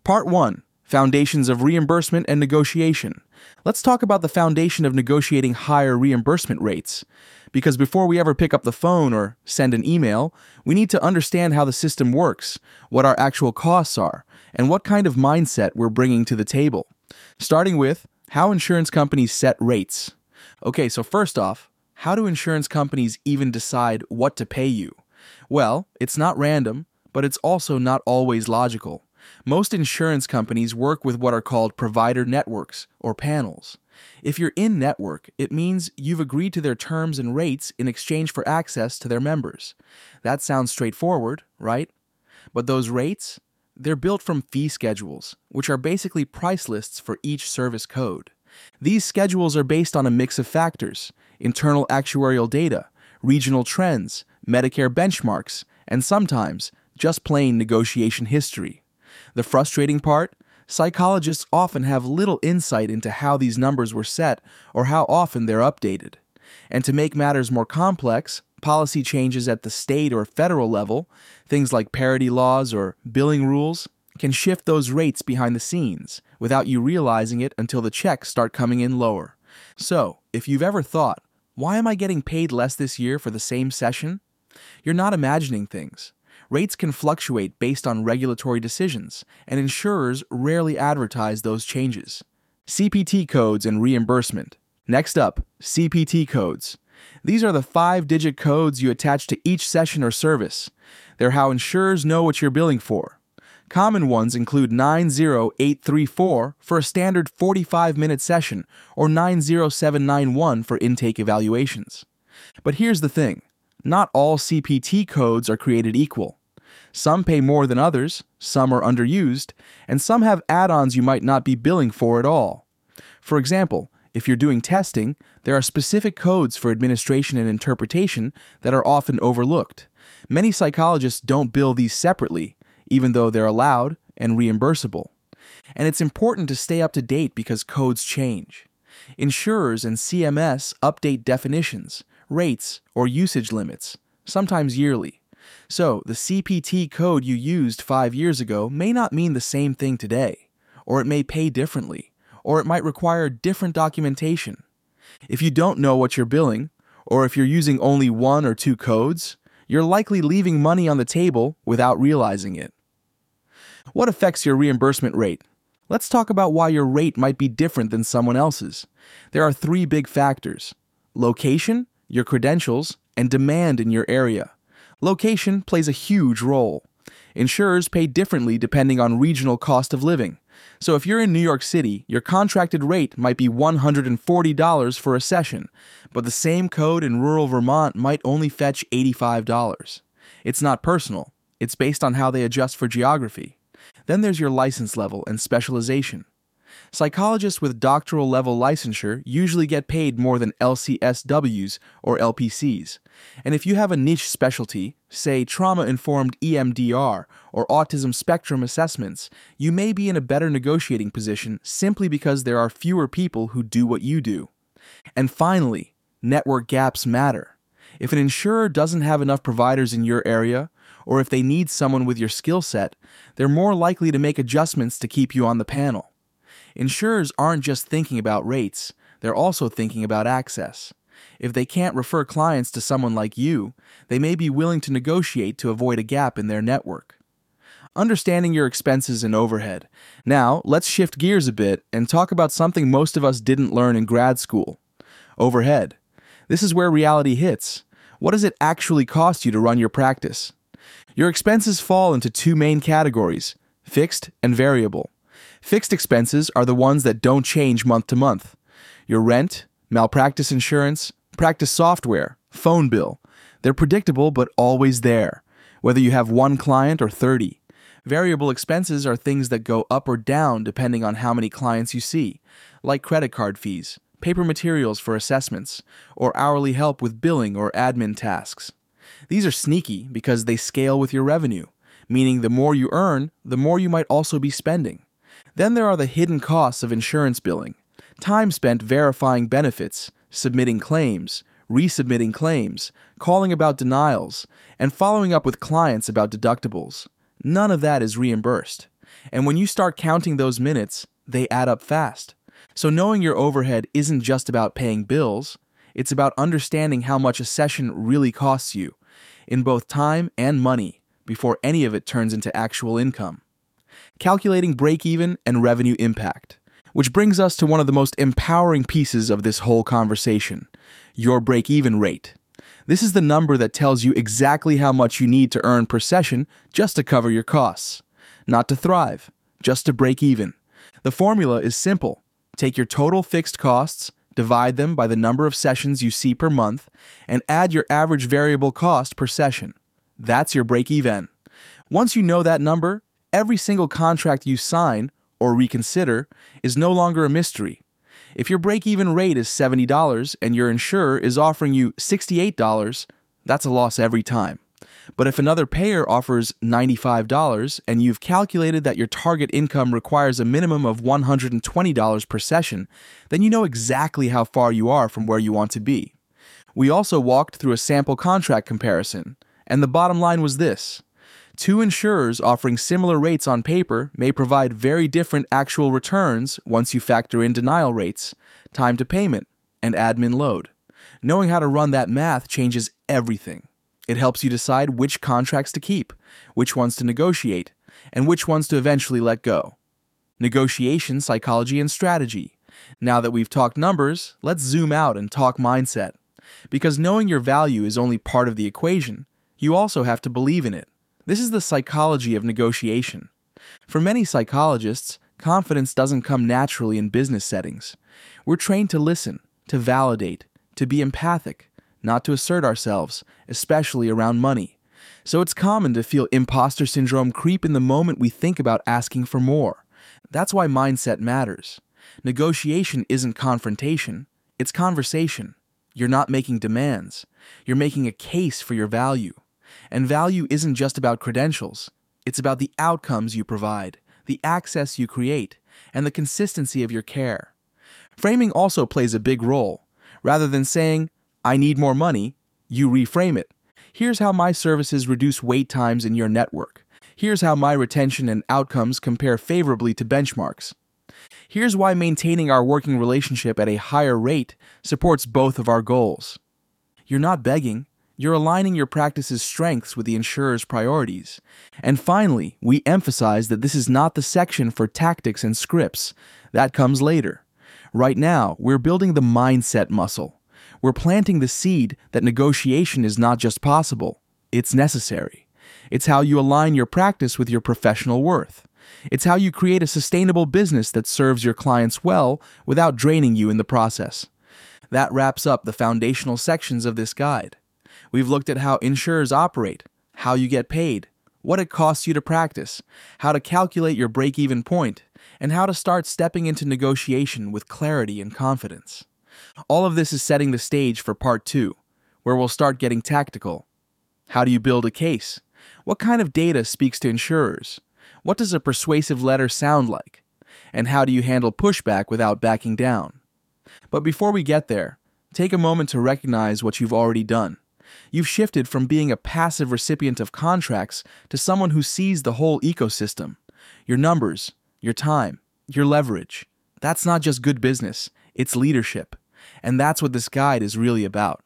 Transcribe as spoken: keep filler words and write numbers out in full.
Part one. Foundations of Reimbursement and Negotiation. Let's talk about the foundation of negotiating higher reimbursement rates. Because before we ever pick up the phone or send an email, we need to understand how the system works, what our actual costs are, and what kind of mindset we're bringing to the table. Starting with how insurance companies set rates. Okay, so first off, how do insurance companies even decide what to pay you? Well, it's not random, but it's also not always logical. Most insurance companies work with what are called provider networks, or panels. If you're in network, it means you've agreed to their terms and rates in exchange for access to their members. That sounds straightforward, right? But those rates? They're built from fee schedules, which are basically price lists for each service code. These schedules are based on a mix of factors: internal actuarial data, regional trends, Medicare benchmarks, and sometimes just plain negotiation history. The frustrating part? Psychologists often have little insight into how these numbers were set or how often they're updated. And to make matters more complex, policy changes at the state or federal level, things like parity laws or billing rules, can shift those rates behind the scenes without you realizing it until the checks start coming in lower. So, if you've ever thought, why am I getting paid less this year for the same session? You're not imagining things. Rates can fluctuate based on regulatory decisions, and insurers rarely advertise those changes. C P T codes and reimbursement. Next up, C P T codes. These are the five-digit codes you attach to each session or service. They're how insurers know what you're billing for. Common ones include nine zero eight three four for a standard forty-five minute session or nine zero seven nine one for intake evaluations. But here's the thing. Not all C P T codes are created equal. Some pay more than others, some are underused, and some have add-ons you might not be billing for at all. For example, if you're doing testing, there are specific codes for administration and interpretation that are often overlooked. Many psychologists don't bill these separately, even though they're allowed and reimbursable. And it's important to stay up to date because codes change. Insurers and C M S update definitions, rates, or usage limits, sometimes yearly. So, the C P T code you used five years ago may not mean the same thing today, or it may pay differently, or it might require different documentation. If you don't know what you're billing, or if you're using only one or two codes, you're likely leaving money on the table without realizing it. What affects your reimbursement rate? Let's talk about why your rate might be different than someone else's. There are three big factors: location, your credentials, and demand in your area. Location plays a huge role. Insurers pay differently depending on regional cost of living. So if you're in New York City, your contracted rate might be one hundred forty dollars for a session, but the same code in rural Vermont might only fetch eighty-five dollars. It's not personal. It's based on how they adjust for geography. Then there's your license level and specialization. Psychologists with doctoral level licensure usually get paid more than L C S Ws or L P Cs. And if you have a niche specialty, say trauma-informed E M D R or autism spectrum assessments, you may be in a better negotiating position simply because there are fewer people who do what you do. And finally, network gaps matter. If an insurer doesn't have enough providers in your area, or if they need someone with your skill set, they're more likely to make adjustments to keep you on the panel. Insurers aren't just thinking about rates, they're also thinking about access. If they can't refer clients to someone like you, they may be willing to negotiate to avoid a gap in their network. Understanding your expenses and overhead. Now, let's shift gears a bit and talk about something most of us didn't learn in grad school: overhead. This is where reality hits. What does it actually cost you to run your practice? Your expenses fall into two main categories: fixed and variable. Fixed expenses are the ones that don't change month to month. Your rent, malpractice insurance, practice software, phone bill. They're predictable but always there, whether you have one client or thirty. Variable expenses are things that go up or down depending on how many clients you see, like credit card fees, paper materials for assessments, or hourly help with billing or admin tasks. These are sneaky because they scale with your revenue, meaning the more you earn, the more you might also be spending. Then there are the hidden costs of insurance billing: time spent verifying benefits, submitting claims, resubmitting claims, calling about denials, and following up with clients about deductibles. None of that is reimbursed. And when you start counting those minutes, they add up fast. So knowing your overhead isn't just about paying bills, it's about understanding how much a session really costs you, in both time and money, before any of it turns into actual income. Calculating break-even and revenue impact, which brings us to one of the most empowering pieces of this whole conversation, your break-even rate. This is the number that tells you exactly how much you need to earn per session just to cover your costs. Not to thrive, just to break even. The formula is simple. Take your total fixed costs, divide them by the number of sessions you see per month, and add your average variable cost per session. That's your break-even. Once you know that number, every single contract you sign or reconsider is no longer a mystery. If your break-even rate is seventy dollars and your insurer is offering you sixty-eight dollars, that's a loss every time. But if another payer offers ninety-five dollars and you've calculated that your target income requires a minimum of one hundred twenty dollars per session, then you know exactly how far you are from where you want to be. We also walked through a sample contract comparison, and the bottom line was this. Two insurers offering similar rates on paper may provide very different actual returns once you factor in denial rates, time to payment, and admin load. Knowing how to run that math changes everything. It helps you decide which contracts to keep, which ones to negotiate, and which ones to eventually let go. Negotiation, psychology, and strategy. Now that we've talked numbers, let's zoom out and talk mindset. Because knowing your value is only part of the equation, you also have to believe in it. This is the psychology of negotiation. For many psychologists, confidence doesn't come naturally in business settings. We're trained to listen, to validate, to be empathic, not to assert ourselves, especially around money. So it's common to feel imposter syndrome creep in the moment we think about asking for more. That's why mindset matters. Negotiation isn't confrontation, it's conversation. You're not making demands. You're making a case for your value. And value isn't just about credentials. It's about the outcomes you provide, the access you create, and the consistency of your care. Framing also plays a big role. Rather than saying, I need more money, you reframe it. Here's how my services reduce wait times in your network. Here's how my retention and outcomes compare favorably to benchmarks. Here's why maintaining our working relationship at a higher rate supports both of our goals. You're not begging. You're aligning your practice's strengths with the insurer's priorities. And finally, we emphasize that this is not the section for tactics and scripts. That comes later. Right now, we're building the mindset muscle. We're planting the seed that negotiation is not just possible, it's necessary. It's how you align your practice with your professional worth. It's how you create a sustainable business that serves your clients well without draining you in the process. That wraps up the foundational sections of this guide. We've looked at how insurers operate, how you get paid, what it costs you to practice, how to calculate your break-even point, and how to start stepping into negotiation with clarity and confidence. All of this is setting the stage for part two, where we'll start getting tactical. How do you build a case? What kind of data speaks to insurers? What does a persuasive letter sound like? And how do you handle pushback without backing down? But before we get there, take a moment to recognize what you've already done. You've shifted from being a passive recipient of contracts to someone who sees the whole ecosystem. Your numbers, your time, your leverage. That's not just good business, it's leadership. And that's what this guide is really about.